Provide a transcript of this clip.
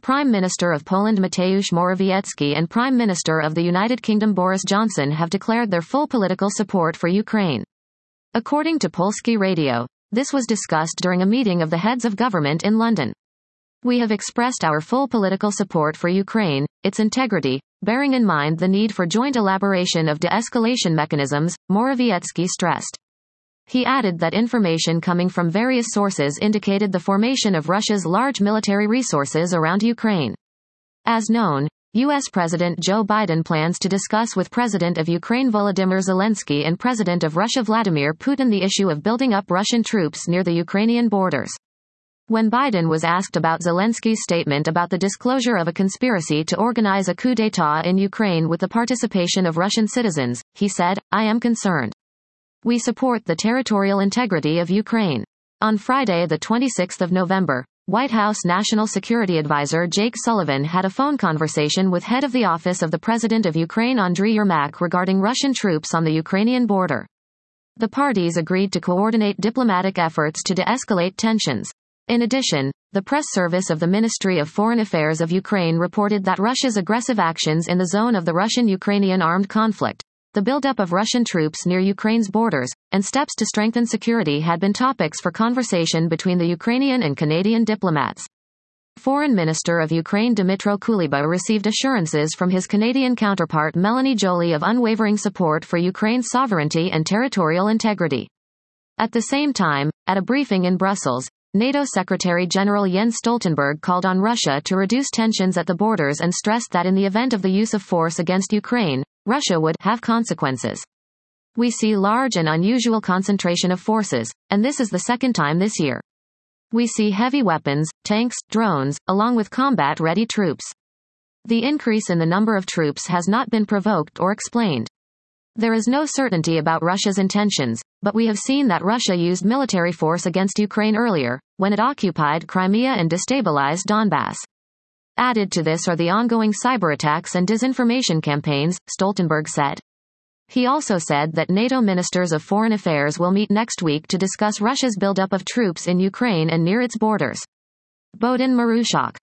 Prime Minister of Poland Mateusz Morawiecki and Prime Minister of the United Kingdom Boris Johnson have declared their full political support for Ukraine. According to Polski Radio, this was discussed during a meeting of the heads of government in London. We have expressed our full political support for Ukraine, its integrity, bearing in mind the need for joint elaboration of de-escalation mechanisms, Morawiecki stressed. He added that information coming from various sources indicated the formation of Russia's large military resources around Ukraine. As known, U.S. President Joe Biden plans to discuss with President of Ukraine Volodymyr Zelensky and President of Russia Vladimir Putin the issue of building up Russian troops near the Ukrainian borders. When Biden was asked about Zelensky's statement about the disclosure of a conspiracy to organize a coup d'état in Ukraine with the participation of Russian citizens, he said, "I am concerned. We support the territorial integrity of Ukraine." On Friday, the 26th of November, White House National Security Advisor Jake Sullivan had a phone conversation with head of the Office of the President of Ukraine Andriy Yermak regarding Russian troops on the Ukrainian border. The parties agreed to coordinate diplomatic efforts to de-escalate tensions. In addition, the press service of the Ministry of Foreign Affairs of Ukraine reported that Russia's aggressive actions in the zone of the Russian-Ukrainian armed conflict, the buildup of Russian troops near Ukraine's borders, and steps to strengthen security had been topics for conversation between the Ukrainian and Canadian diplomats. Foreign Minister of Ukraine Dmytro Kuleba received assurances from his Canadian counterpart Melanie Joly of unwavering support for Ukraine's sovereignty and territorial integrity. At the same time, at a briefing in Brussels, NATO Secretary-General Jens Stoltenberg called on Russia to reduce tensions at the borders and stressed that in the event of the use of force against Ukraine, Russia would have consequences. We see large and unusual concentration of forces, and this is the second time this year. We see heavy weapons, tanks, drones, along with combat-ready troops. The increase in the number of troops has not been provoked or explained. There is no certainty about Russia's intentions, but we have seen that Russia used military force against Ukraine earlier, when it occupied Crimea and destabilized Donbass. Added to this are the ongoing cyberattacks and disinformation campaigns, Stoltenberg said. He also said that NATO ministers of foreign affairs will meet next week to discuss Russia's buildup of troops in Ukraine and near its borders. Bohdan Marushak,